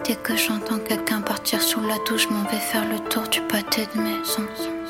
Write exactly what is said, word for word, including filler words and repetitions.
Dès que j'entends quelqu'un partir sous la douche, je m'en vais faire le tour du pâté de maison.